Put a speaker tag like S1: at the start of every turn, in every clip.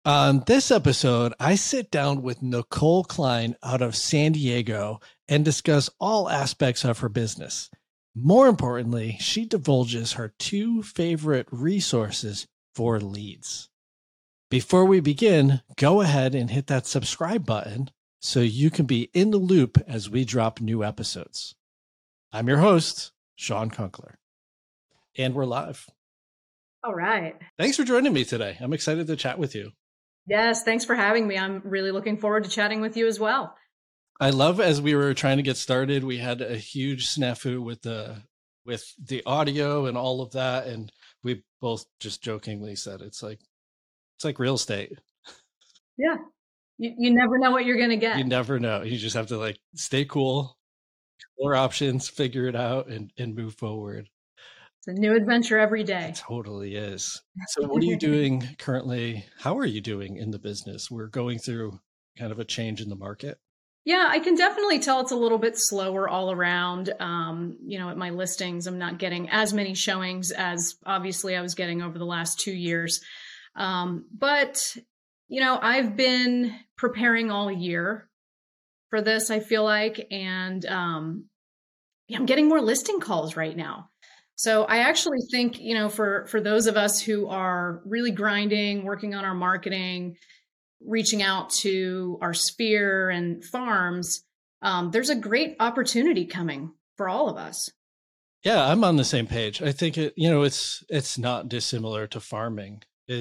S1: On this episode, I sit down with Nicole Klein out of San Diego and discuss all aspects of her business. More importantly, she divulges her two favorite resources for leads. Before we begin, go ahead and hit that subscribe button so you can be in the loop as we drop new episodes. I'm your host, Sean Kunkler, and we're live.
S2: All right.
S1: Thanks for joining me today. I'm excited to chat with you.
S2: Yes, thanks for having me. I'm really looking forward to chatting with you as well.
S1: I love, as we were trying to get started, we had a huge snafu with the audio and all of that, and we both just jokingly said it's like real estate.
S2: Yeah, you never know what you're going to get.
S1: You never know. You just have to like stay cool, explore options, figure it out, and move forward.
S2: It's a new adventure every day.
S1: It totally is. So what are you doing currently? How are you doing in the business? We're going through kind of a change in the market.
S2: Yeah, I can definitely tell it's a little bit slower all around. At my listings, I'm not getting as many showings as obviously I was getting over the last 2 years. But I've been preparing all year for this, I feel like, and I'm getting more listing calls right now. So I actually think, for those of us who are really grinding, working on our marketing, reaching out to our sphere and farms, there's a great opportunity coming for all of us.
S1: Yeah, I'm on the same page. I think it's not dissimilar to farming.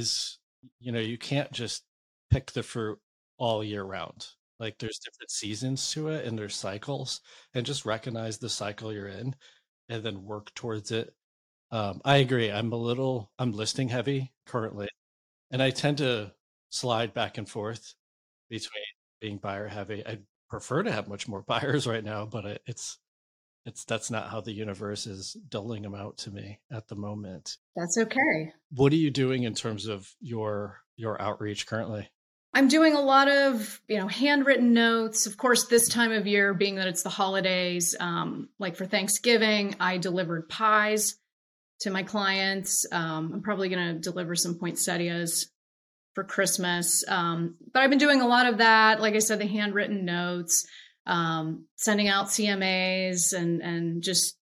S1: You can't just pick the fruit all year round. Like there's different seasons to it and there's cycles, and just recognize the cycle you're in and then work towards it. I agree. I'm listing heavy currently, and I tend to slide back and forth between being buyer heavy. I prefer to have much more buyers right now, but that's not how the universe is doling them out to me at the moment.
S2: That's okay.
S1: What are you doing in terms of your outreach currently?
S2: I'm doing a lot of, handwritten notes. Of course, this time of year, being that it's the holidays, like for Thanksgiving, I delivered pies to my clients. I'm probably going to deliver some poinsettias for Christmas. But I've been doing a lot of that. Like I said, the handwritten notes, sending out CMAs and just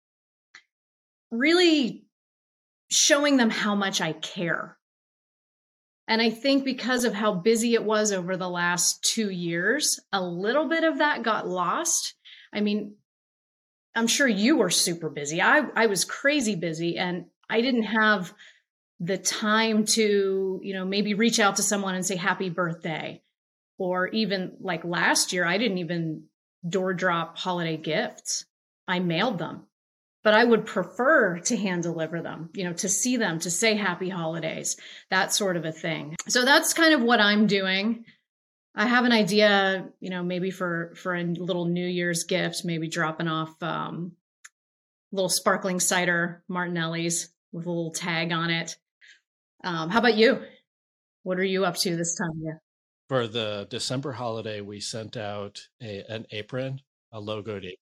S2: really showing them how much I care. And I think because of how busy it was over the last 2 years, a little bit of that got lost. I mean, I'm sure you were super busy. I was crazy busy, and I didn't have the time to, maybe reach out to someone and say happy birthday. Or even like last year, I didn't even door drop holiday gifts. I mailed them. But I would prefer to hand deliver them, to see them, to say happy holidays, that sort of a thing. So that's kind of what I'm doing. I have an idea, maybe for a little New Year's gift, maybe dropping off little sparkling cider Martinelli's with a little tag on it. How about you? What are you up to this time of year?
S1: For the December holiday, we sent out an apron, a logoed apron,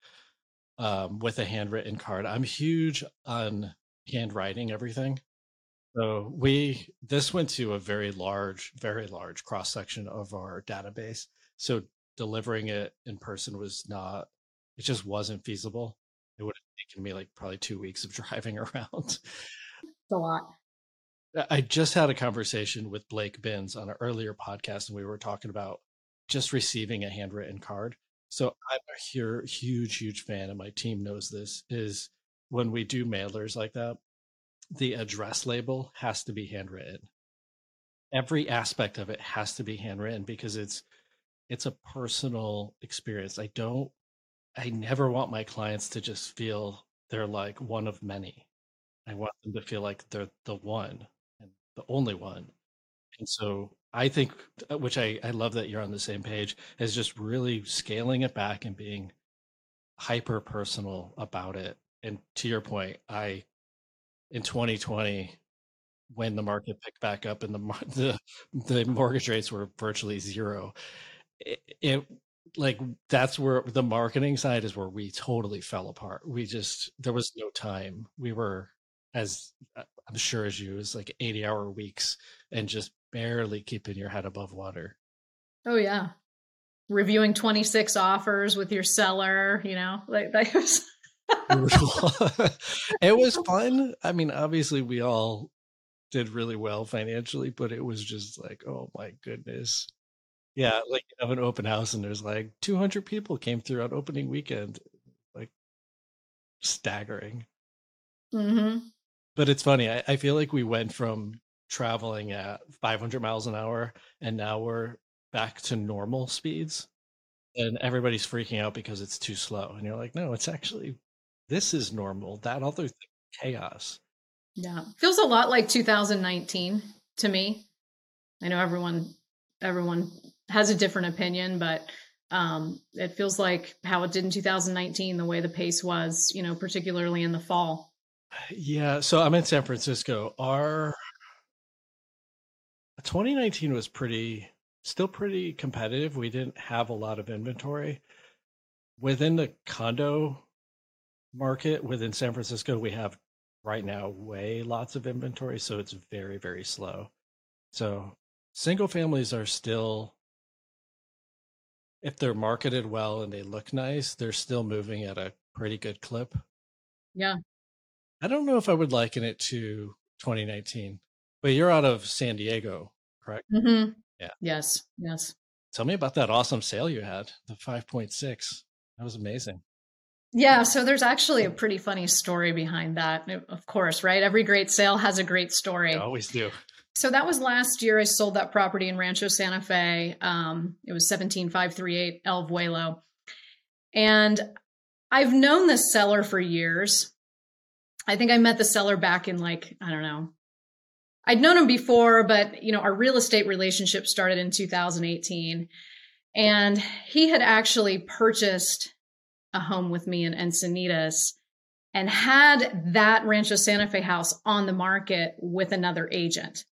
S1: with a handwritten card. I'm huge on handwriting everything. So this went to a very large cross section of our database. So delivering it in person it just wasn't feasible. It would have taken me like probably 2 weeks of driving around.
S2: It's a lot.
S1: I just had a conversation with Blake Binns on an earlier podcast, and we were talking about just receiving a handwritten card. So I'm a huge fan, and my team knows this, is when we do mailers like that, the address label has to be handwritten. Every aspect of it has to be handwritten because it's a personal experience. I never want my clients to just feel they're like one of many. I want them to feel like they're the one and the only one. And so I think, which I love that you're on the same page, is just really scaling it back and being hyper personal about it. And to your point, in 2020, when the market picked back up and the mortgage rates were virtually zero, that's where the marketing side is where we totally fell apart. There was no time. We were, as I'm sure as you, it was like 80-hour weeks and just barely keeping your head above water.
S2: Oh yeah. Reviewing 26 offers with your seller, like that was
S1: It was fun. I mean, obviously we all did really well financially, but it was just like, oh my goodness. Yeah, like you have an open house and there's like 200 people came through on opening weekend. Like staggering.
S2: Mm-hmm.
S1: But it's funny. I feel like we went from traveling at 500 miles an hour and now we're back to normal speeds. And everybody's freaking out because it's too slow. And you're like, no, it's actually, this is normal. That other thing, chaos.
S2: Yeah. Feels a lot like 2019 to me. I know everyone has a different opinion, but it feels like how it did in 2019, the way the pace was, particularly in the fall.
S1: Yeah. So I'm in San Francisco. Our 2019 was still pretty competitive. We didn't have a lot of inventory. Within the condo market within San Francisco, we have right now lots of inventory. So it's very, very slow. So single families are still, if they're marketed well and they look nice, they're still moving at a pretty good clip.
S2: Yeah.
S1: I don't know if I would liken it to 2019, but you're out of San Diego, correct?
S2: Mm-hmm.
S1: Yeah.
S2: Yes.
S1: Tell me about that awesome sale you had, the 5.6. That was amazing.
S2: Yeah. So there's actually a pretty funny story behind that. Of course, right? Every great sale has a great story.
S1: They always do.
S2: So that was last year. I sold that property in Rancho Santa Fe. It was 17538 El Vuelo. And I've known this seller for years. I think I met the seller back in I don't know. I'd known him before, but our real estate relationship started in 2018. And he had actually purchased a home with me in Encinitas and had that Rancho Santa Fe house on the market with another agent.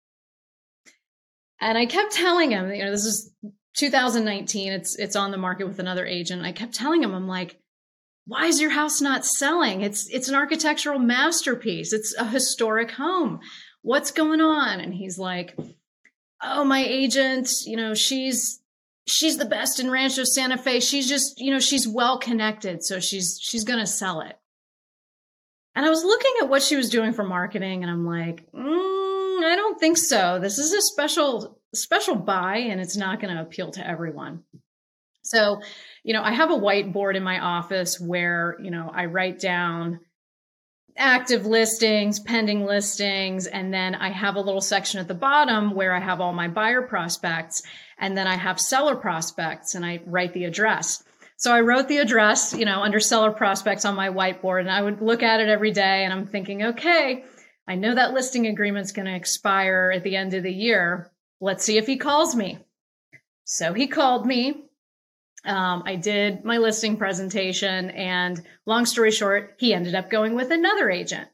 S2: And I kept telling him, this is 2019. It's on the market with another agent. I kept telling him, I'm like, why is your house not selling? It's an architectural masterpiece. It's a historic home. What's going on? And he's like, oh, my agent, she's the best in Rancho Santa Fe. She's just, she's well connected. So she's going to sell it. And I was looking at what she was doing for marketing and I'm like, I don't think so. This is a special buy and it's not going to appeal to everyone. So, I have a whiteboard in my office where, I write down active listings, pending listings, and then I have a little section at the bottom where I have all my buyer prospects, and then I have seller prospects, and I write the address. So I wrote the address, under seller prospects on my whiteboard, and I would look at it every day, and I'm thinking, okay, I know that listing agreement's going to expire at the end of the year. Let's see if he calls me. So he called me. I did my listing presentation, and long story short, he ended up going with another agent.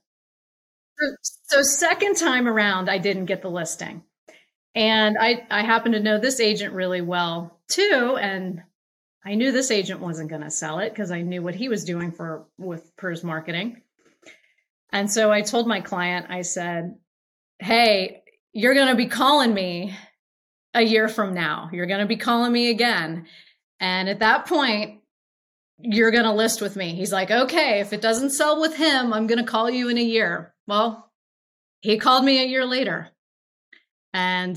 S2: So second time around, I didn't get the listing. And I happen to know this agent really well too. And I knew this agent wasn't going to sell it because I knew what he was doing for his marketing. And so I told my client, I said, hey, you're going to be calling me a year from now. You're going to be calling me again. And at that point, you're going to list with me. He's like, okay, if it doesn't sell with him, I'm going to call you in a year. Well, he called me a year later. And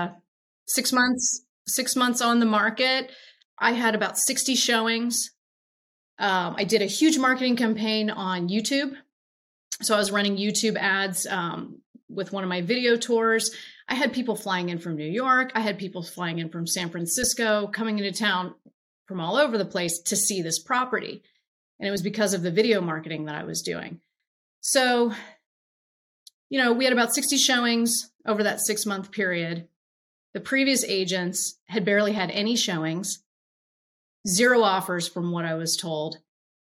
S2: 6 months on the market, I had about 60 showings. I did a huge marketing campaign on YouTube. So I was running YouTube ads with one of my video tours. I had people flying in from New York. I had people flying in from San Francisco, coming into town from all over the place to see this property. And it was because of the video marketing that I was doing. So, we had about 60 showings over that 6-month period. The previous agents had barely had any showings, 0 offers from what I was told.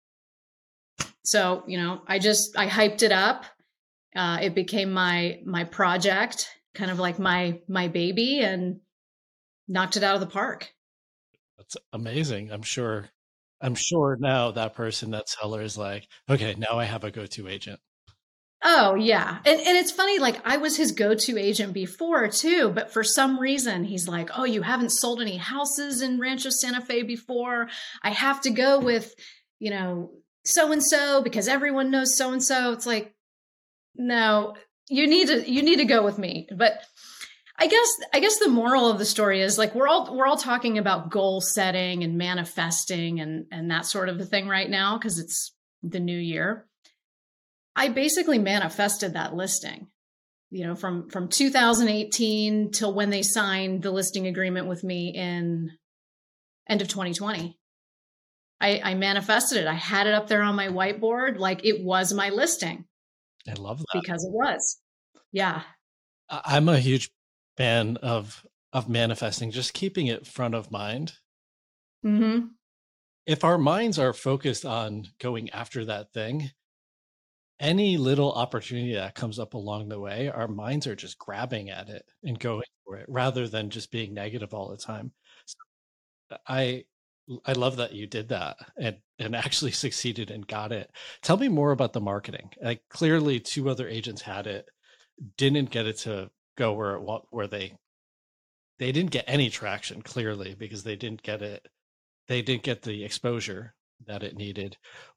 S2: So, I hyped it up. It became my project, kind of like my baby, and knocked it out of the park.
S1: That's amazing. I'm sure now that seller is like, okay, now I have a go-to agent.
S2: Oh yeah. And it's funny, like I was his go-to agent before too, but for some reason he's like, oh, you haven't sold any houses in Rancho Santa Fe before. I have to go with, you know, so and so because everyone knows so and so. It's like, no, you need to go with me. But I guess the moral of the story is like we're all talking about goal setting and manifesting and that sort of a thing right now because it's the new year. I basically manifested that listing, you know, from 2018 till when they signed the listing agreement with me in end of 2020. I manifested it. I had it up there on my whiteboard like it was my listing
S1: I love that.
S2: because it was. Yeah.
S1: I'm a huge fan of manifesting, just keeping it front of mind.
S2: Mm-hmm.
S1: If our minds are focused on going after that thing, any little opportunity that comes up along the way, our minds are just grabbing at it and going for it rather than just being negative all the time. So I love that you did that and actually succeeded and got it. Tell me more about the marketing. Like clearly two other agents had it, didn't get it to go where they didn't get any traction clearly because they didn't get the exposure that it needed.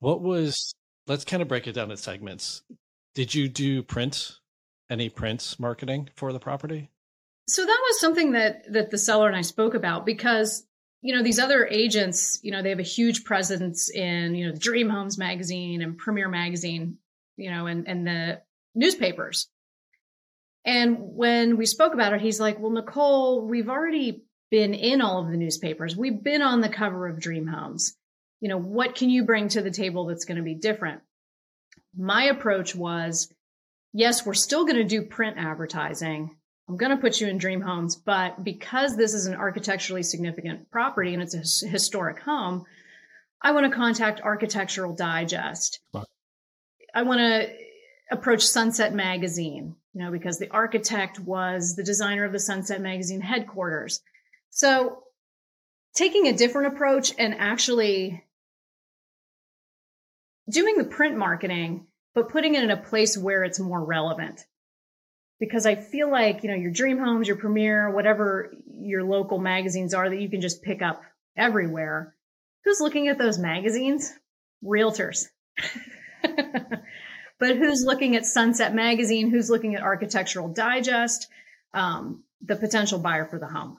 S1: Let's kind of break it down in segments. Did you do any print marketing for the property?
S2: So that was something that the seller and I spoke about because, you know, these other agents, you know, they have a huge presence in, you know, the Dream Homes magazine and Premier magazine, you know, and the newspapers. And when we spoke about it, he's like, well, Nicole, we've already been in all of the newspapers. We've been on the cover of Dream Homes. You know, what can you bring to the table that's going to be different? My approach was, yes, we're still going to do print advertising. I'm going to put you in Dream Homes, but because this is an architecturally significant property and it's a historic home, I want to contact Architectural Digest.
S1: Right.
S2: I want to approach Sunset Magazine, you know, because the architect was the designer of the Sunset Magazine headquarters. So taking a different approach and actually doing the print marketing, but putting it in a place where it's more relevant. Because I feel like, you know, your Dream Homes, your Premier, whatever your local magazines are that you can just pick up everywhere. Who's looking at those magazines? Realtors. But who's looking at Sunset Magazine? Who's looking at Architectural Digest? The potential buyer for the home.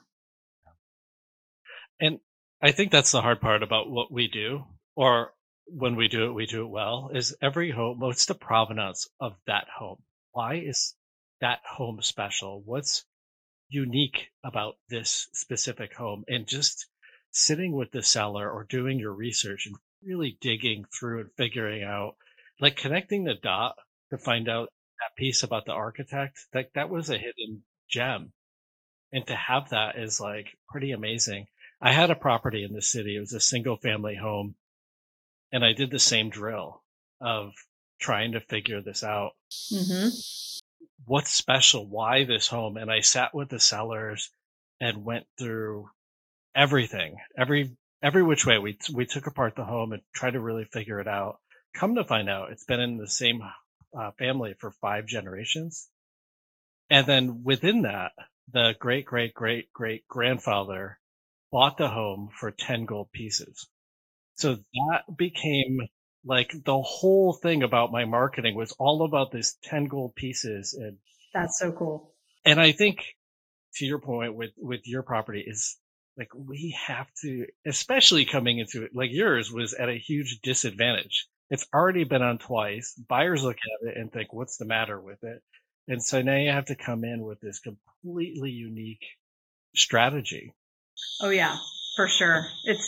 S1: And I think that's the hard part about what we do, or when we do it well, is every home, what's the provenance of that home? Why is that home special? What's unique about this specific home? And just sitting with the seller or doing your research and really digging through and figuring out, like connecting the dot to find out that piece about the architect, like that was a hidden gem. And to have that is like pretty amazing. I had a property in the city. It was a single family home. And I did the same drill of trying to figure this out.
S2: Mm-hmm.
S1: What's special? Why this home? And I sat with the sellers and went through everything, every which way. We took apart the home and tried to really figure it out. Come to find out, it's been in the same family for 5 generations. And then within that, the great grandfather bought the home for 10 gold pieces. So that became like the whole thing about my marketing was all about this 10 gold pieces. And
S2: that's so cool.
S1: And I think to your point with your property is like, we have to, especially coming into it, like yours was at a huge disadvantage. It's already been on twice. Buyers look at it and think, what's the matter with it? And so now you have to come in with this completely unique strategy.
S2: Oh yeah, for sure.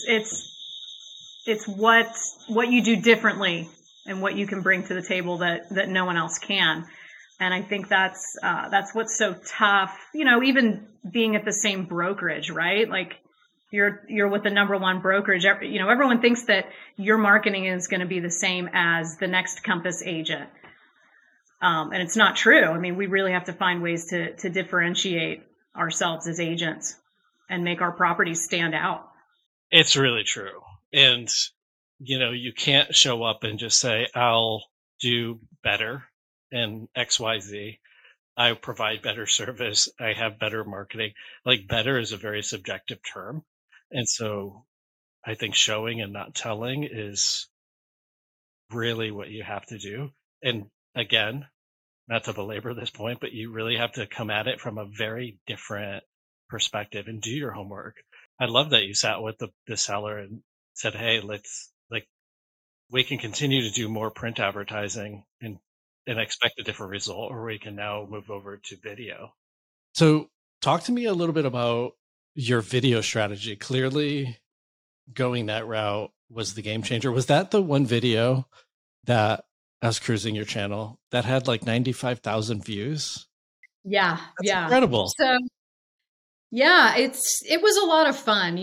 S2: It's what you do differently and what you can bring to the table that no one else can. And I think that's what's so tough, you know, even being at the same brokerage, right? Like you're with the number one brokerage, you know, everyone thinks that your marketing is going to be the same as the next Compass agent. And it's not true. I mean, we really have to find ways to differentiate ourselves as agents and make our properties stand out.
S1: It's really true. And, you know, you can't show up and just say, I'll do better. and XYZ. I provide better service. I have better marketing. Like better is a very subjective term. And so I think showing and not telling is really what you have to do. And again, not to belabor this point, but you really have to come at it from a very different perspective and do your homework. I love that you sat with the seller and said, hey, let's like, we can continue to do more print advertising and expect a different result, or we can now move over to video. So talk to me a little bit about your video strategy. Clearly going that route was the game changer. Was that the one video that I was cruising your channel that had like 95,000 views?
S2: Yeah.
S1: That's incredible.
S2: So yeah, it was a lot of fun.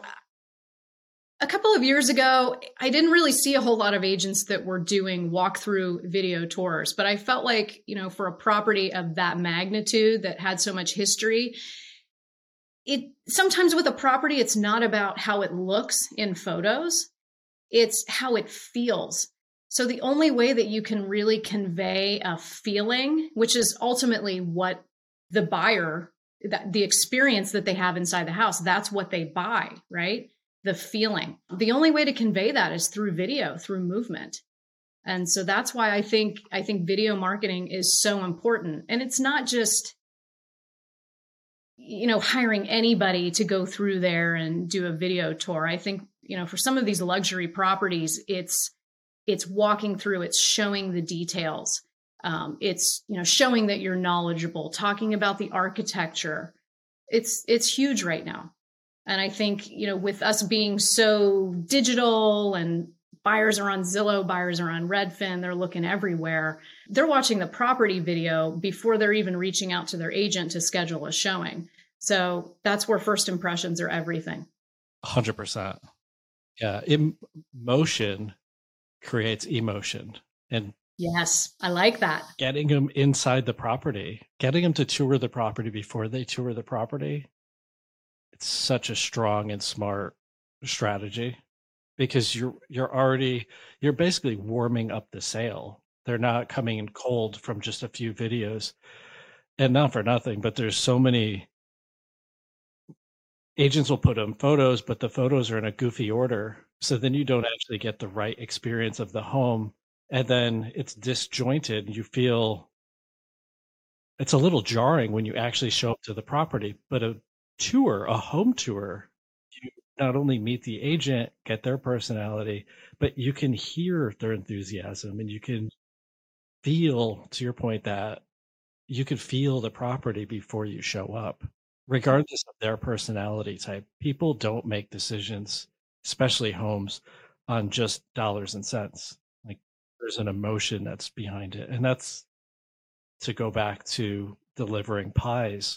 S2: A couple of years ago, I didn't really see a whole lot of agents that were doing walkthrough video tours, but I felt like, for a property of that magnitude that had so much history, sometimes with a property, it's not about how it looks in photos, it's how it feels. So the only way that you can really convey a feeling, which is ultimately what the buyer, the experience that they have inside the house, that's what they buy, right? The feeling. The only way to convey that is through video, through movement. And so that's why I think video marketing is so important. And it's not just, hiring anybody to go through there and do a video tour. I think, for some of these luxury properties, it's walking through, it's showing the details. It's, showing that you're knowledgeable, talking about the architecture. It's huge right now. And I think, with us being so digital and buyers are on Zillow, buyers are on Redfin, they're looking everywhere. They're watching the property video before they're even reaching out to their agent to schedule a showing. So that's where first impressions are everything.
S1: 100%. Yeah. Motion creates emotion. And
S2: yes, I like that.
S1: Getting them inside the property, getting them to tour the property before they tour the property. It's such a strong and smart strategy because you're basically warming up the sale. They're not coming in cold from just a few videos. And not for nothing, but there's so many agents will put in photos, but the photos are in a goofy order. So then you don't actually get the right experience of the home. And then it's disjointed. You feel it's a little jarring when you actually show up to the property, but a home tour, you not only meet the agent, get their personality, but you can hear their enthusiasm and you can feel, to your point, that you can feel the property before you show up, regardless of their personality type. People don't make decisions, especially homes, on just dollars and cents. Like there's an emotion that's behind it. And that's to go back to delivering pies.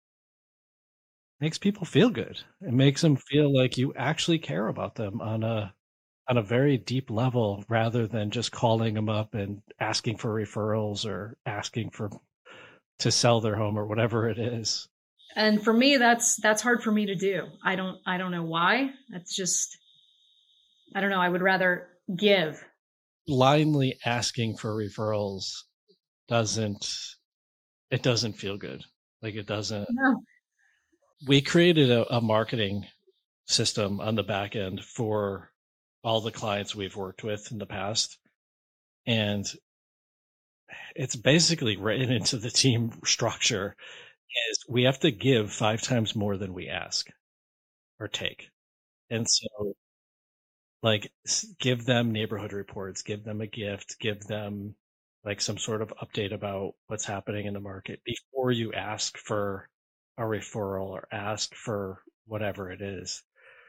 S1: Makes people feel good. It makes them feel like you actually care about them on a very deep level, rather than just calling them up and asking for referrals or asking to sell their home or whatever it is.
S2: And for me, that's hard for me to do. I don't know why. That's just, I don't know. I would rather give.
S1: Blindly asking for referrals doesn't feel good. Like it doesn't.
S2: No.
S1: We created a marketing system on the back end for all the clients we've worked with in the past. And it's basically written into the team structure is we have to give 5 times more than we ask or take. And so like give them neighborhood reports, give them a gift, give them like some sort of update about what's happening in the market before you ask for a referral or ask for whatever it is.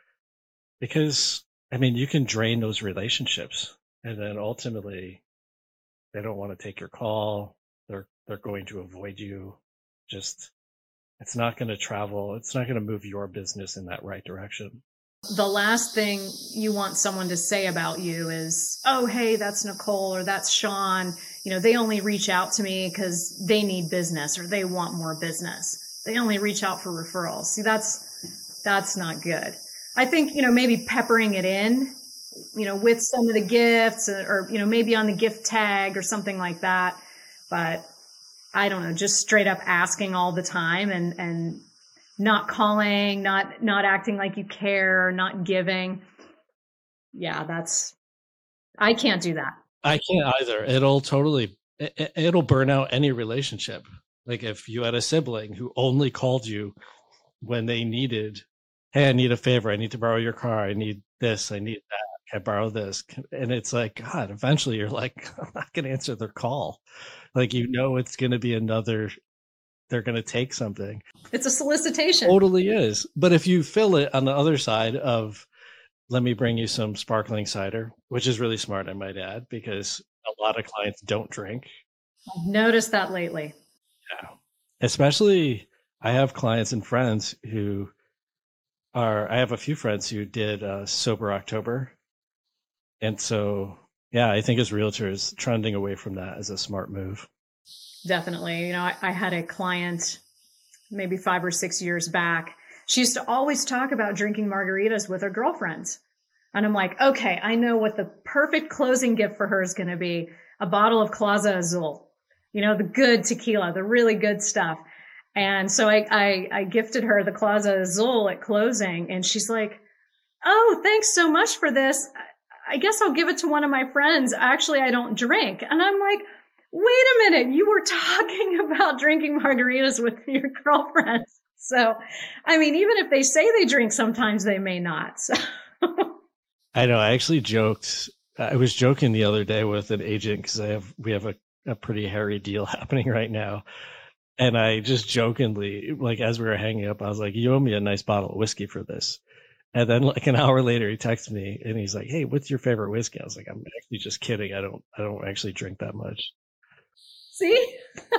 S1: Because I mean, you can drain those relationships and then ultimately they don't want to take your call. They're going to avoid you. Just, it's not going to travel. It's not going to move your business in that right direction.
S2: The last thing you want someone to say about you is, oh, hey, that's Nicole or that's Sean. They only reach out to me because they need business or they want more business. They only reach out for referrals. See, that's not good. I think, maybe peppering it in, with some of the gifts or maybe on the gift tag or something like that. But I don't know, just straight up asking all the time and not calling, not acting like you care, not giving. Yeah, I can't do that.
S1: I can't either. It'll burn out any relationship. Like if you had a sibling who only called you when they needed, hey, I need a favor. I need to borrow your car. I need this. I need that. Can I borrow this? And it's like, God, eventually you're like, I'm not going to answer their call. Like, it's going to be they're going to take something.
S2: It's a solicitation.
S1: Totally is. But if you fill it on the other side of, let me bring you some sparkling cider, which is really smart, I might add, because a lot of clients don't drink.
S2: I've noticed that lately.
S1: Yeah. Especially, I have clients and friends I have a few friends who did Sober October. And so, yeah, I think as realtors, trending away from that is a smart move.
S2: Definitely. I had a client maybe 5 or 6 years back. She used to always talk about drinking margaritas with her girlfriends. And I'm like, okay, I know what the perfect closing gift for her is going to be. A bottle of Claza Azul, the good tequila, the really good stuff. And so I gifted her the Claza Azul at closing. And she's like, oh, thanks so much for this. I guess I'll give it to one of my friends. Actually, I don't drink. And I'm like, wait a minute. You were talking about drinking margaritas with your girlfriends. So, I mean, even if they say they drink, sometimes they may not. So.
S1: I know. I actually joked. I was joking the other day with an agent because we have a pretty hairy deal happening right now. And I just jokingly, like as we were hanging up, I was like, you owe me a nice bottle of whiskey for this. And then like an hour later, he texted me and he's like, hey, what's your favorite whiskey? I was like, I'm actually just kidding. I don't actually drink that much.
S2: See?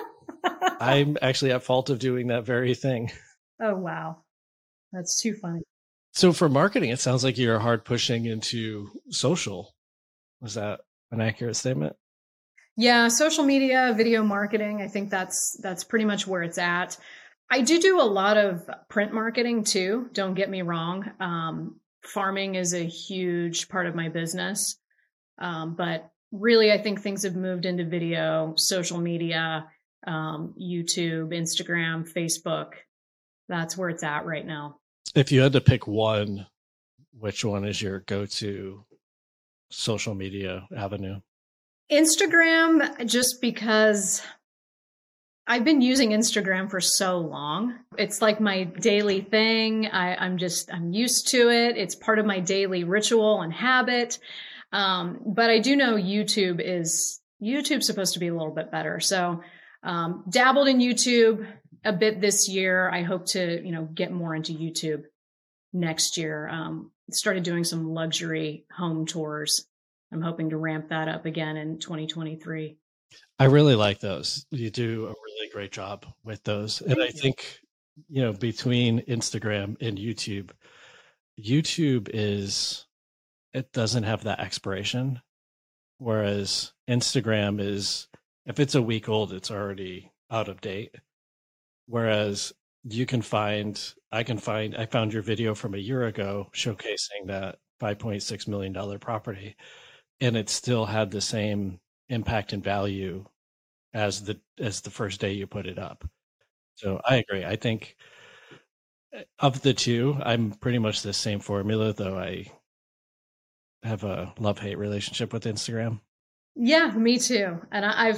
S1: I'm actually at fault of doing that very thing.
S2: Oh, wow. That's too funny.
S1: So for marketing, it sounds like you're hard pushing into social. Was that an accurate statement?
S2: Yeah, social media, video marketing. I think that's pretty much where it's at. I do a lot of print marketing too. Don't get me wrong. Farming is a huge part of my business. But really, I think things have moved into video, social media, YouTube, Instagram, Facebook. That's where it's at right now.
S1: If you had to pick one, which one is your go-to social media avenue?
S2: Instagram, just because I've been using Instagram for so long. It's like my daily thing. I'm used to it. It's part of my daily ritual and habit. But I do know YouTube's supposed to be a little bit better. So, dabbled in YouTube a bit this year. I hope to, get more into YouTube next year. Started doing some luxury home tours. I'm hoping to ramp that up again in 2023.
S1: I really like those. You do a really great job with those. And I think, between Instagram and YouTube it doesn't have that expiration. Whereas Instagram is, if it's a week old, it's already out of date. Whereas I found your video from a year ago showcasing that $5.6 million property, and it still had the same impact and value as the first day you put it up. So I agree. I think of the two, I'm pretty much the same formula, though I have a love-hate relationship with Instagram.
S2: Yeah, me too. And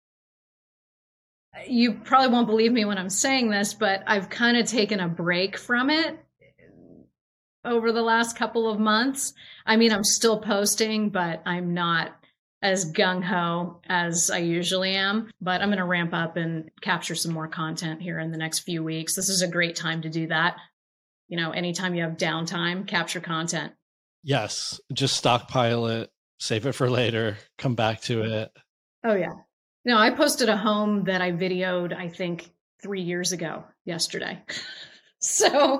S2: you probably won't believe me when I'm saying this, but I've kind of taken a break from it over the last couple of months. I mean, I'm still posting, but I'm not as gung-ho as I usually am. But I'm going to ramp up and capture some more content here in the next few weeks. This is a great time to do that. Anytime you have downtime, capture content.
S1: Yes, just stockpile it, save it for later, come back to it.
S2: Oh, yeah. No, I posted a home that I videoed, I think, 3 years ago yesterday. So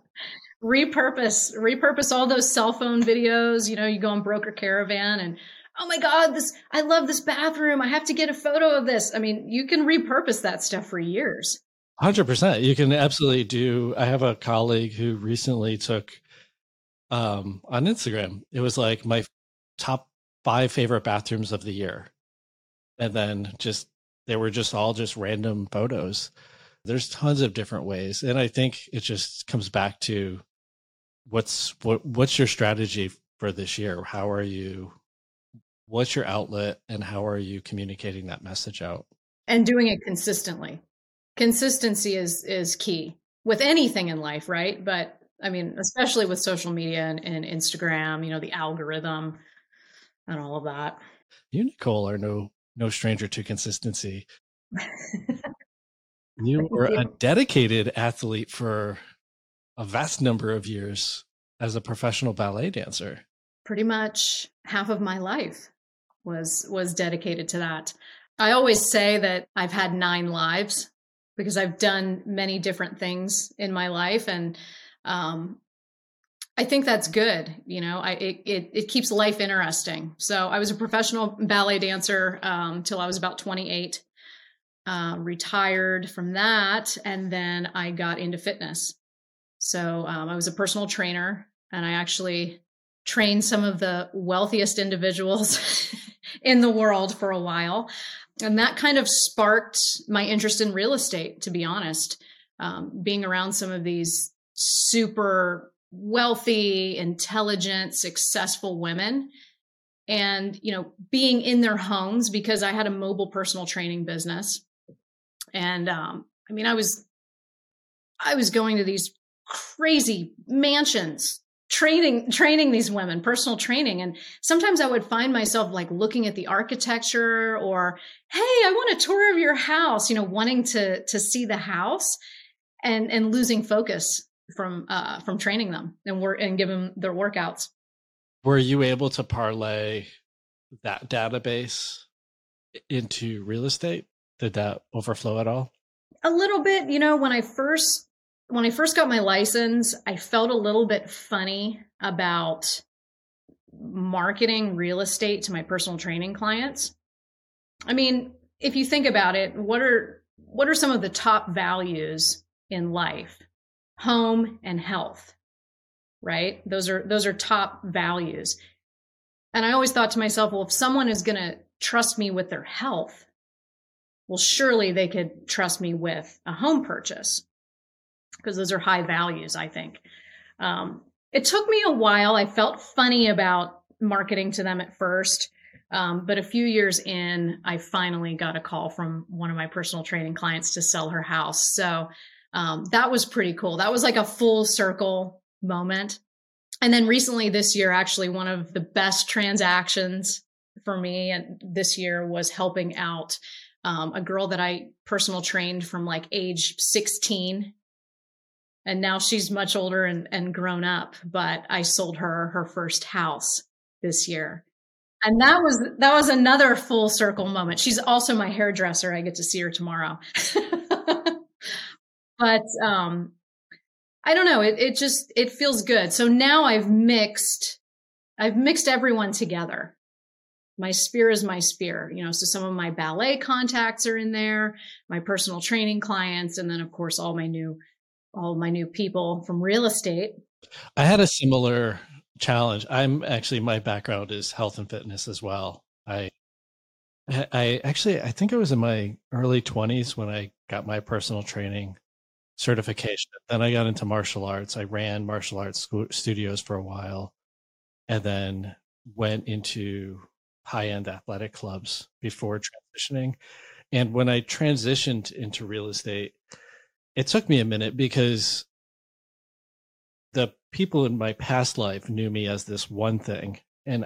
S2: repurpose all those cell phone videos. You go on Broker Caravan and, oh my God, I love this bathroom. I have to get a photo of this. I mean, you can repurpose that stuff for years.
S1: 100%. You can absolutely do. I have a colleague who recently took on Instagram. It was like my top 5 favorite bathrooms of the year. And then just they were just all just random photos. There's tons of different ways. And I think it just comes back to what's your strategy for this year? What's your outlet, and how are you communicating that message out?
S2: And doing it consistently. Consistency is key with anything in life, right? But I mean, especially with social media and Instagram, the algorithm and all of that.
S1: You, Nicole, are no stranger to consistency. You were a dedicated athlete for a vast number of years as a professional ballet dancer.
S2: Pretty much half of my life was dedicated to that. I always say that I've had 9 lives because I've done many different things in my life. And I think that's good. It keeps life interesting. So I was a professional ballet dancer till I was about 28, retired from that. And then I got into fitness. So I was a personal trainer, and I actually trained some of the wealthiest individuals in the world for a while. And that kind of sparked my interest in real estate, to be honest. Being around some of these super wealthy, intelligent, successful women, and, being in their homes, because I had a mobile personal training business. And I was going to these crazy mansions, training these women, personal training. And sometimes I would find myself like looking at the architecture, or, hey, I want a tour of your house, wanting to see the house, and losing focus from training them and give them their workouts.
S1: Were you able to parlay that database into real estate? Did that overflow at all?
S2: A little bit. When I first got my license, I felt a little bit funny about marketing real estate to my personal training clients. I mean, if you think about it, what are some of the top values in life? Home and health, right? Those are top values. And I always thought to myself, well, if someone is going to trust me with their health, well, surely they could trust me with a home purchase, because those are high values, I think. It took me a while. I felt funny about marketing to them at first. But a few years in, I finally got a call from one of my personal training clients to sell her house. So that was pretty cool. That was like a full circle moment. And then recently this year, actually, one of the best transactions for me and this year was helping out a girl that I personal trained from like age 16. And now she's much older and grown up, but I sold her first house this year. And that was another full circle moment. She's also my hairdresser. I get to see her tomorrow. But I don't know. It feels good. So now I've mixed everyone together. My sphere is my sphere, so some of my ballet contacts are in there, my personal training clients, and then of course all my new people from real estate.
S1: I had a similar challenge. My background is health and fitness as well. I think I was in my early 20s when I got my personal training certification. Then I got into martial arts. I ran martial arts studios for a while, and then went into high-end athletic clubs before transitioning. And when I transitioned into real estate, it took me a minute, because the people in my past life knew me as this one thing, and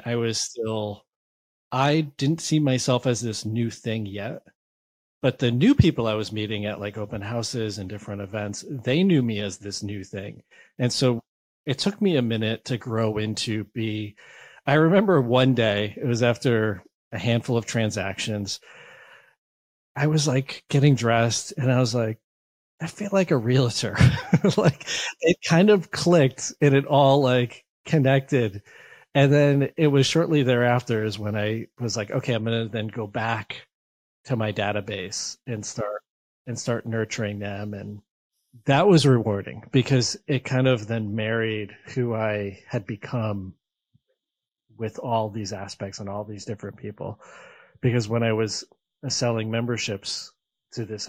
S1: I didn't see myself as this new thing yet. But the new people I was meeting at like open houses and different events, they knew me as this new thing. And so it took me a minute to grow into I remember one day, it was after a handful of transactions, I was like getting dressed and I was like, I feel like a realtor. Like it kind of clicked and it all like connected. And then it was shortly thereafter is when I was like, okay, I'm going to then go back to my database and start nurturing them. And that was rewarding, because it kind of then married who I had become with all these aspects and all these different people. Because when I was selling memberships to this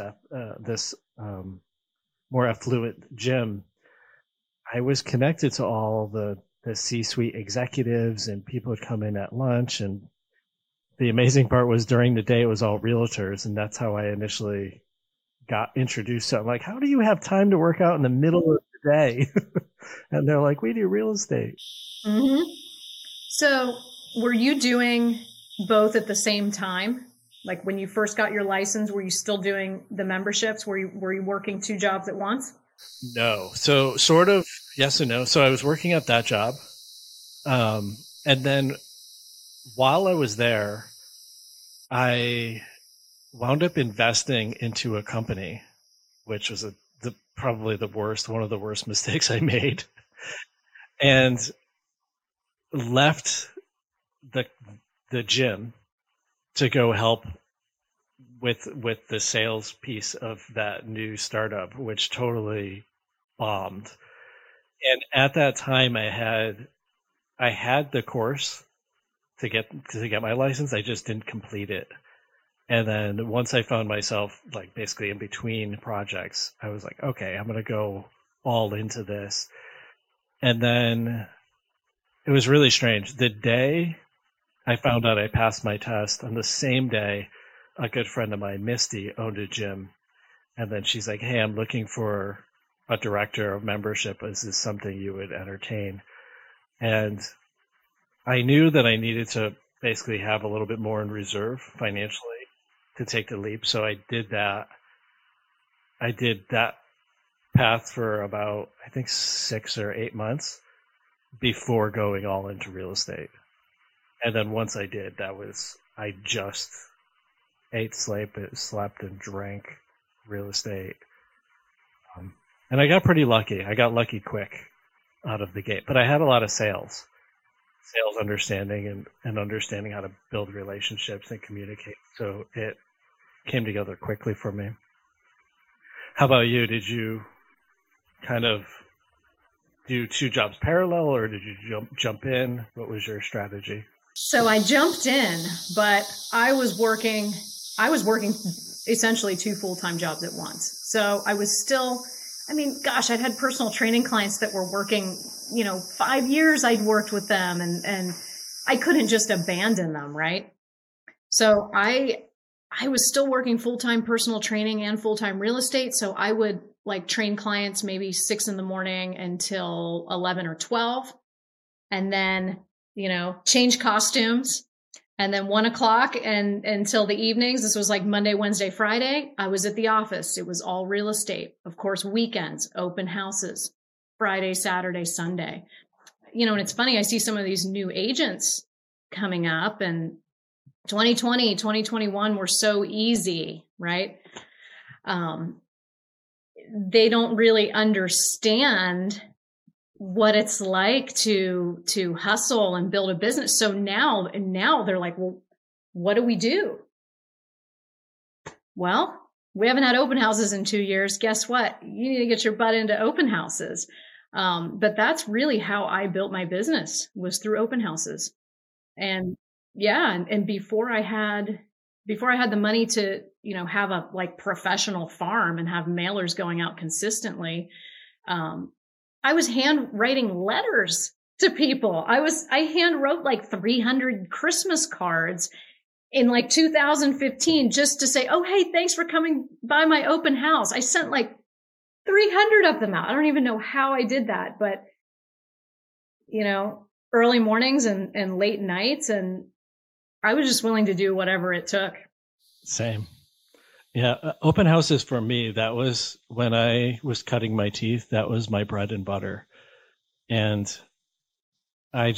S1: more affluent gym, I was connected to all the C-suite executives, and people would come in at lunch. And the amazing part was during the day, it was all realtors. And that's how I initially got introduced to it. I'm like, how do you have time to work out in the middle of the day? And they're like, we do real estate.
S2: Mm-hmm. So were you doing both at the same time? Like when you first got your license, were you still doing the memberships? Were you working 2 jobs at once?
S1: No. So sort of yes and no. So I was working at that job. And then while I was there, I wound up investing into a company, which was probably one of the worst mistakes I made, and left the gym to go help with the sales piece of that new startup, which totally bombed. And at that time, I had the course to get my license. I just didn't complete it. And then once I found myself like basically in between projects, I was like, okay, I'm going to go all into this. And then it was really strange. The day I found out I passed my test, on the same day, a good friend of mine, Misty, owned a gym. And then she's like, hey, I'm looking for a director of membership. Is this something you would entertain? And I knew that I needed to basically have a little bit more in reserve financially to take the leap. So I did that. I did that path for about, I think, 6 or 8 months before going all into real estate. And then once I did, I just ate, slept, and drank real estate. And I got pretty lucky. I got lucky quick out of the gate. But I had a lot of sales understanding and understanding how to build relationships and communicate. So it came together quickly for me. How about you? Did you kind of do 2 jobs parallel, or did you jump in? What was your strategy?
S2: So I jumped in, but I was working essentially 2 full-time jobs at once. So I was still, I'd had personal training clients that were working, 5 years I'd worked with them, and I couldn't just abandon them, right? So I was still working full-time personal training and full-time real estate. So I would train clients maybe 6 in the morning until 11 or 12. And then, change costumes. And then 1 o'clock and until the evenings, this was like Monday, Wednesday, Friday, I was at the office. It was all real estate. Of course, weekends, open houses, Friday, Saturday, Sunday. And it's funny, I see some of these new agents coming up, and 2020, 2021 were so easy, right? They don't really understand what it's like to hustle and build a business. So now they're like, well, what do we do? Well, we haven't had open houses in 2 years. Guess what? You need to get your butt into open houses. But that's really how I built my business, was through open houses. And yeah. And before I had the money to, have a professional farm and have mailers going out consistently, I was handwriting letters to people. I hand wrote 300 Christmas cards in 2015 just to say, oh, hey, thanks for coming by my open house. I sent 300 of them out. I don't even know how I did that, but early mornings and late nights, and I was just willing to do whatever it took.
S1: Same. Yeah. Open houses for me, that was when I was cutting my teeth. That was my bread and butter. And I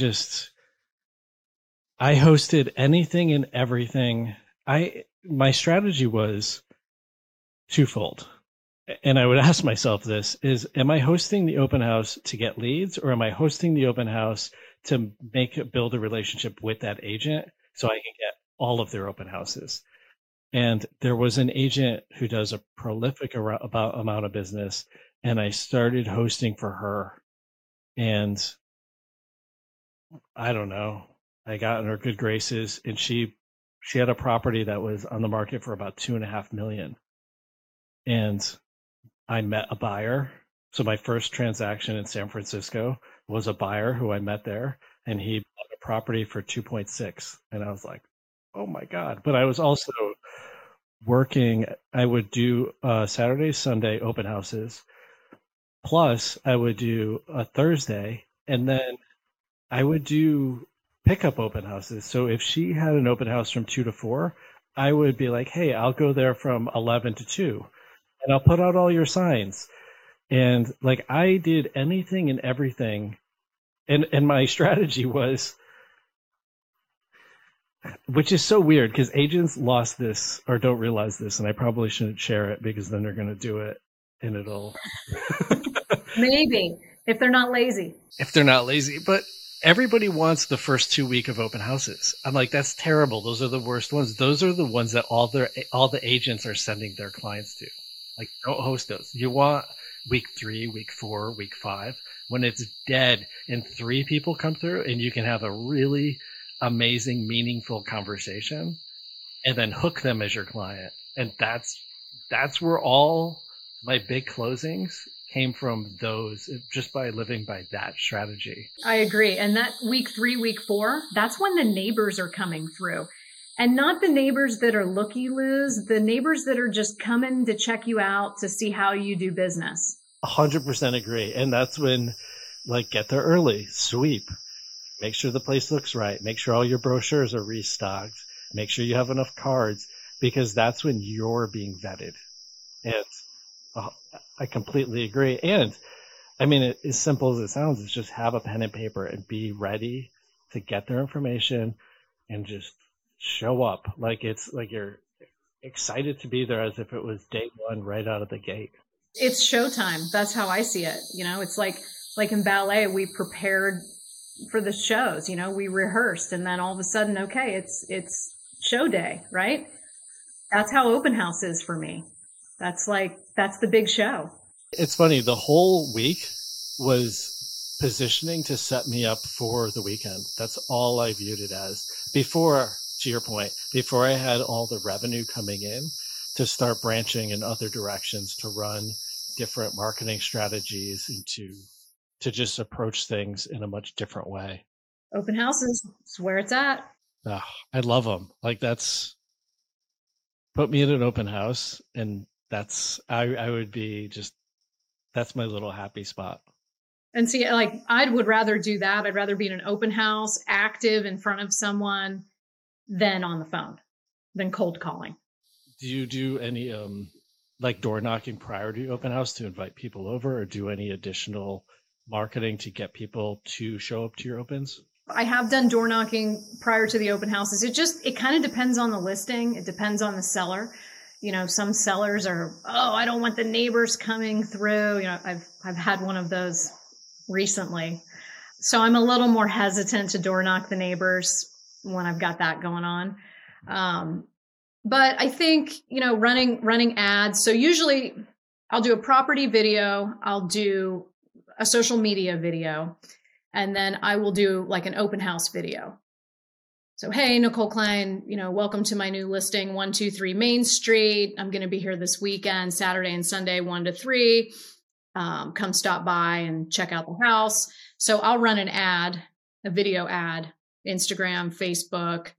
S1: hosted anything and everything. My strategy was twofold. And I would ask myself am I hosting the open house to get leads, or am I hosting the open house to build a relationship with that agent so I can get all of their open houses? And there was an agent who does a prolific amount of business, and I started hosting for her. And I don't know, I got in her good graces, and she she had a property that was on the market for about 2.5 million. And I met a buyer. So my first transaction in San Francisco was a buyer who I met there, and he bought a property for 2.6. And I was like, oh my God. But I was also working. I would do Saturday, Sunday open houses. Plus, I would do a Thursday, and then I would do pickup open houses. So if she had an open house from 2 to 4, I would be like, hey, I'll go there from 11 to 2, and I'll put out all your signs. And like, I did anything and everything. And my strategy was, which is so weird because agents lost this or don't realize this, and I probably shouldn't share it because then they're going to do it and it'll
S2: Maybe if they're not lazy.
S1: If they're not lazy, but everybody wants the first 2 week of open houses. I'm like, that's terrible. Those are the worst ones. Those are the ones that all the agents are sending their clients to. Like, don't host those. You want week 3, week 4, week 5, when it's dead and 3 people come through and you can have a really amazing, meaningful conversation and then hook them as your client. And that's where all my big closings came from, those, just by living by that strategy.
S2: I agree. And that week 3, week 4, that's when the neighbors are coming through. And not the neighbors that are looky-loos, the neighbors that are just coming to check you out to see how you do business.
S1: 100% agree. And that's when, like, get there early, sweep, make sure the place looks right, make sure all your brochures are restocked, make sure you have enough cards, because that's when you're being vetted. And I completely agree. And I mean, as simple as it sounds, it's just have a pen and paper and be ready to get their information and just show up. Like, it's like you're excited to be there as if it was day one right out of the gate.
S2: It's showtime. That's how I see it. You know, it's like in ballet, we prepared for the shows, you know, we rehearsed, and then all of a sudden, okay, it's show day, right? That's how open house is for me. That's the big show.
S1: It's funny. The whole week was positioning to set me up for the weekend. That's all I viewed it as. Before, to your point, before I had all the revenue coming in to start branching in other directions, to run different marketing strategies and to just approach things in a much different way.
S2: Open houses, it's where it's at.
S1: Oh, I love them. Like, that's, put me in an open house and I would be just, that's my little happy spot.
S2: And see, like, I would rather do that. I'd rather be in an open house, active in front of someone, than on the phone, than cold calling.
S1: Do you do any like door knocking prior to open house to invite people over, or do any additional marketing to get people to show up to your opens?
S2: I have done door knocking prior to the open houses. It kind of depends on the listing. It depends on the seller. You know, some sellers are, oh, I don't want the neighbors coming through. You know, I've had one of those recently. So I'm a little more hesitant to door knock the neighbors when I've got that going on. But I think, you know, running ads. So usually I'll do a property video, I'll do a social media video, and then I will do like an open house video. So, hey, Nicole Klein, you know, welcome to my new listing, 123 Main Street. I'm going to be here this weekend, Saturday and Sunday, 1 to 3. Come stop by and check out the house. So I'll run an ad, a video ad, Instagram, Facebook,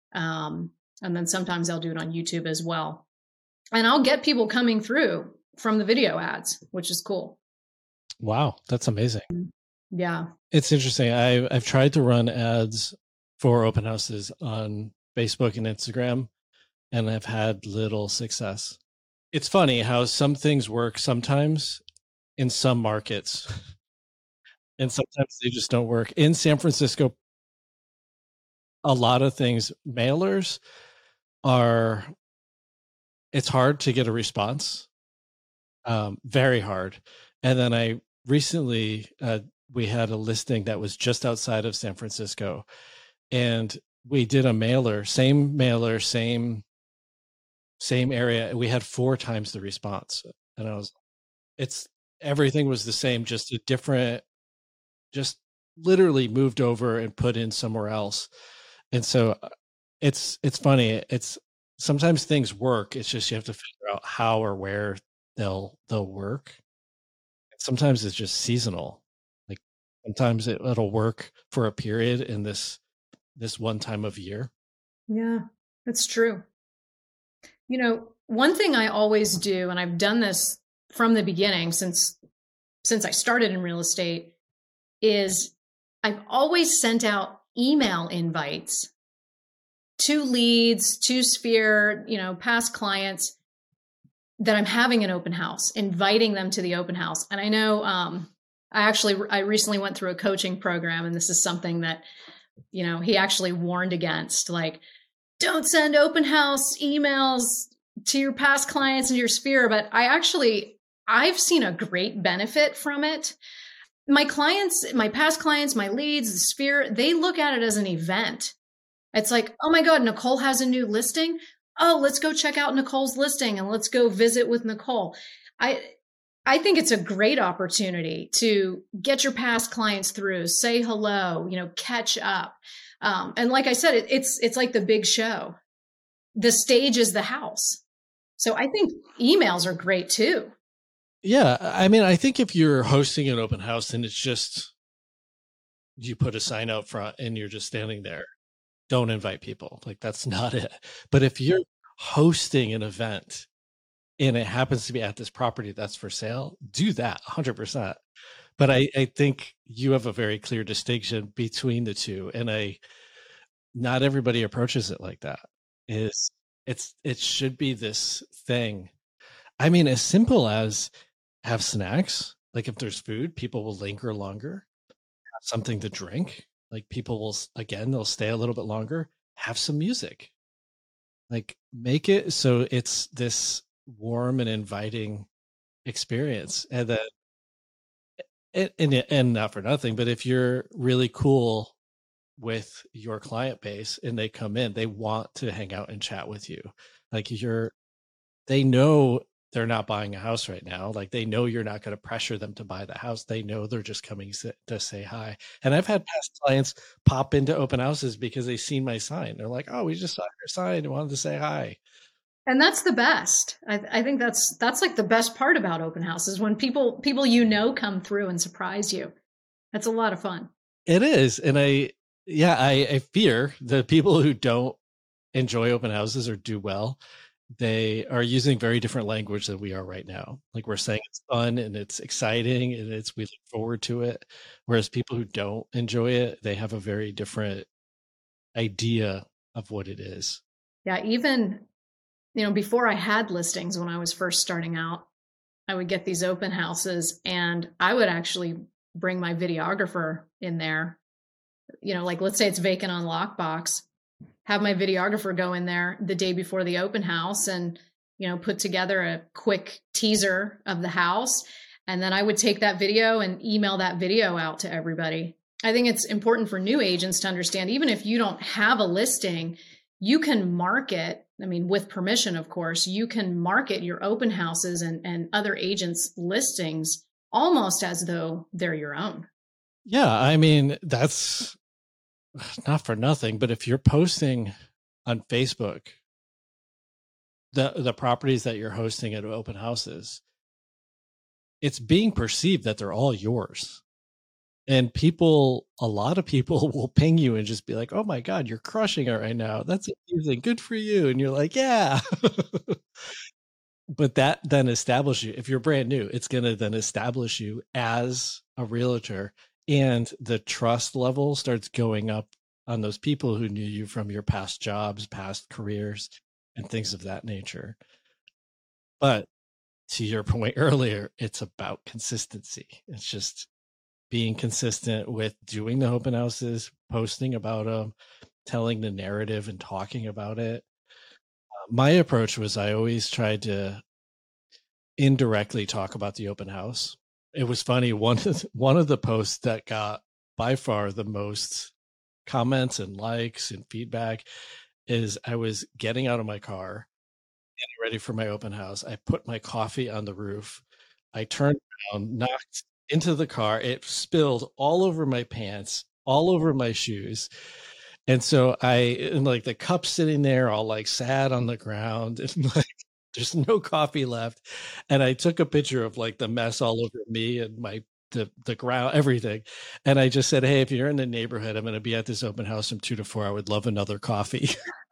S2: and then sometimes I'll do it on YouTube as well. And I'll get people coming through from the video ads, which is cool.
S1: Wow, that's amazing.
S2: Yeah.
S1: It's interesting. I've tried to run ads for open houses on Facebook and Instagram, and I've had little success. It's funny how some things work sometimes in some markets, and sometimes they just don't work. In San Francisco, a lot of things, mailers it's hard to get a response, very hard. And then I recently, we had a listing that was just outside of San Francisco, and we did a mailer, same area. We had 4 times the response. And everything was the same, just a different, just literally moved over and put in somewhere else. And so it's funny. It's sometimes things work. It's just you have to figure out how or where they'll work. Sometimes it's just seasonal. Like sometimes it'll work for a period in this one time of year.
S2: Yeah, that's true. You know, one thing I always do, and I've done this from the beginning since I started in real estate, is I've always sent out email invites to leads, to Sphere, you know, past clients that I'm having an open house, inviting them to the open house. And I know I recently went through a coaching program, and this is something that, you know, he actually warned against, like, don't send open house emails to your past clients and your Sphere. But I've seen a great benefit from it. My clients, my past clients, my leads, the Sphere, they look at it as an event. It's like, oh my God, Nicole has a new listing. Oh, let's go check out Nicole's listing and let's go visit with Nicole. I think it's a great opportunity to get your past clients through, say hello, you know, catch up. And like I said, it's like the big show. The stage is the house. So I think emails are great too.
S1: Yeah. I mean, I think if you're hosting an open house and it's just, you put a sign out front and you're just standing there, don't invite people. Like that's not it. But if you're hosting an event and it happens to be at this property that's for sale, do that 100%. But I think you have a very clear distinction between the two. And not everybody approaches it like that. It should be this thing. I mean, as simple as have snacks. Like if there's food, people will linger longer. Have something to drink. Like people will, again, they'll stay a little bit longer. Have some music. Like make it so it's this warm and inviting experience. And then, and not for nothing, but if you're really cool with your client base and they come in, they want to hang out and chat with you. Like they know they're not buying a house right now. Like they know you're not going to pressure them to buy the house. They know they're just coming to say hi. And I've had past clients pop into open houses because they've seen my sign. They're like, oh, we just saw your sign and wanted to say hi.
S2: And that's the best. I think that's like the best part about open houses, when people you know come through and surprise you. That's a lot of fun.
S1: It is. And I fear the people who don't enjoy open houses or do well, they are using very different language than we are right now. Like we're saying it's fun and it's exciting and we look forward to it. Whereas people who don't enjoy it, they have a very different idea of what it is.
S2: Yeah. Even, you know, before I had listings, when I was first starting out, I would get these open houses and I would actually bring my videographer in there. You know, like let's say it's vacant on Lockbox, have my videographer go in there the day before the open house and, you know, put together a quick teaser of the house. And then I would take that video and email that video out to everybody. I think it's important for new agents to understand, even if you don't have a listing, you can market. I mean, with permission, of course, you can market your open houses and other agents' listings almost as though they're your own.
S1: Yeah. I mean, that's not for nothing, but if you're posting on Facebook the properties that you're hosting at open houses, it's being perceived that they're all yours. And a lot of people will ping you and just be like, oh my God, you're crushing it right now. That's amazing. Good for you. And you're like, yeah. But that then establishes you. If you're brand new, it's going to then establish you as a realtor. And the trust level starts going up on those people who knew you from your past jobs, past careers, and things of that nature. But to your point earlier, it's about consistency. It's just being consistent with doing the open houses, posting about them, telling the narrative and talking about it. My approach was I always tried to indirectly talk about the open house. It was funny. One of the posts that got by far the most comments and likes and feedback is I was getting out of my car, getting ready for my open house. I put my coffee on the roof. I turned around, knocked into the car. It spilled all over my pants, all over my shoes. And so and like the cup sitting there all like sad on the ground and like there's no coffee left. And I took a picture of like the mess all over me and the ground, everything. And I just said, hey, if you're in the neighborhood, I'm going to be at this open house from 2 to 4. I would love another coffee.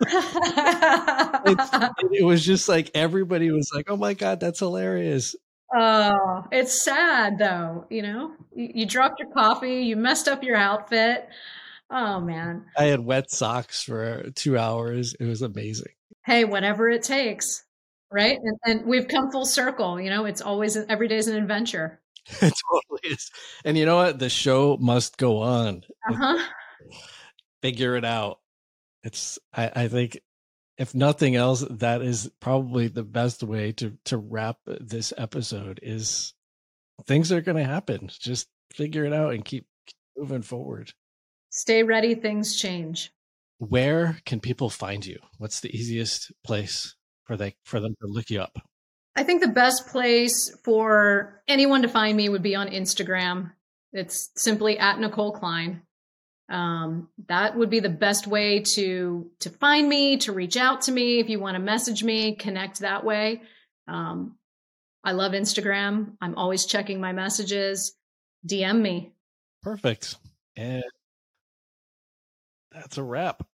S1: It was just like, everybody was like, oh my God, that's hilarious.
S2: Oh, it's sad though. You dropped your coffee, you messed up your outfit. Oh man.
S1: I had wet socks for 2 hours. It was amazing.
S2: Hey, whatever it takes. Right. And we've come full circle. It's always, every day's an adventure.
S1: It totally is. And you know what? The show must go on. Figure it out. I think if nothing else, that is probably the best way to wrap this episode is things are going to happen. Just figure it out and keep moving forward.
S2: Stay ready. Things change.
S1: Where can people find you? What's the easiest place for them to look you up?
S2: I think the best place for anyone to find me would be on Instagram. It's simply at Nicole Klein. That would be the best way to find me, to reach out to me. If you want to message me, connect that way. I love Instagram. I'm always checking my messages. DM me.
S1: Perfect. And that's a wrap.